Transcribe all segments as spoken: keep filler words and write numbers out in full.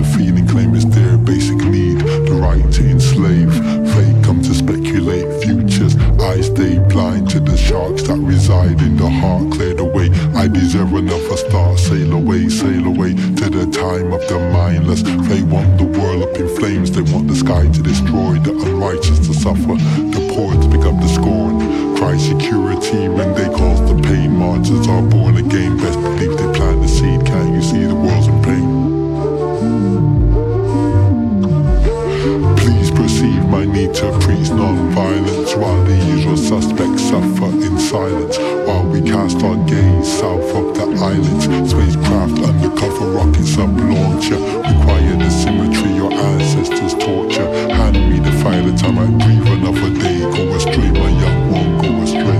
feeling, claim it's their basic need, the right to enslave. Fate come to speculate futures. I stay blind to the sharks that reside in the heart. Clear the way, I deserve another star. Sail away, sail away to the time of the mindless. They want the world up in flames, they want the sky to destroy, the unrighteous to suffer, the poor to pick up the scorn. Cry security when they cause the pain. Martyrs are born again, best believe they plant the seed. Can't you see the world's in pain? Please perceive my need to preach non-violence, while the usual suspects suffer in silence, while we cast our gaze south of the islands. Spacecraft undercover rocket sub-launcher, require the symmetry your ancestors torture. Hand me the fire, the time I breathe another day. Go astray, my young one, go astray.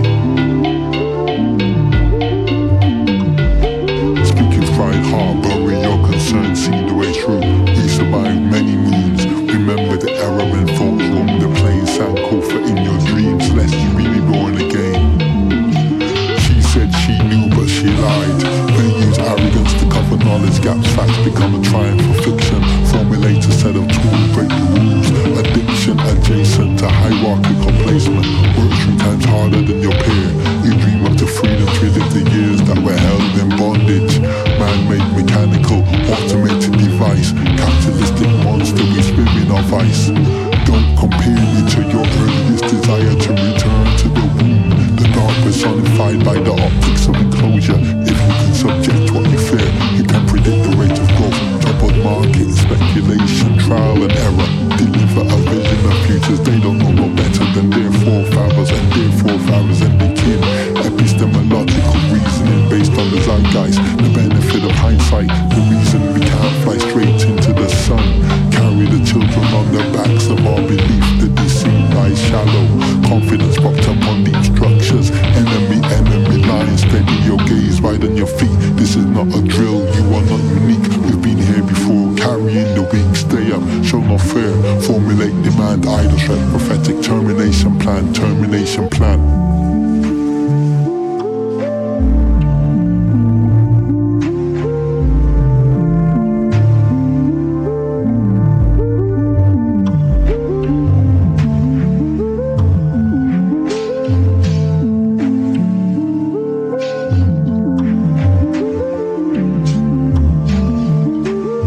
Speaking fried heart, bury your concerns, see the way through. We survived many moons, remember the era when folks roamed the plains. Sound for in your dreams, lest you be reborn again. She said she knew but she lied. They use arrogance to cover knowledge gaps. Facts become a triumph for fiction. Formulate a set of tools, break the rules. Addiction adjacent to hierarchical placement. Work three times harder than your peer. You dream up to freedom, relive the years that were held in bondage. Man-made mechanical, automated device. Capitalistic monster, we swim in our vice. Don't compare me to your earliest desire to return to the womb. The dark personified by the optics of enclosure. If you can subject what you fear, you can predict the rate of growth. Troubled market, speculation, trial and error. Deliver a vision of futures they don't know no better than their forefathers and their forefathers and their kin. Epistemological reasoning based on the zeitgeist. The benefit of hindsight, the reason we can't fly straight into the sun. Carry the children on their backs of our belief. The deceit lies shallow. Confidence propped up on deep structures. Enemy, enemy lines. Steady your gaze, right on your feet. This is not a drill, you are not unique. We've been here before, carrying the weak. Stay up, show no fear. Formulate demand, idle threat, prophetic termination plan, termination plan.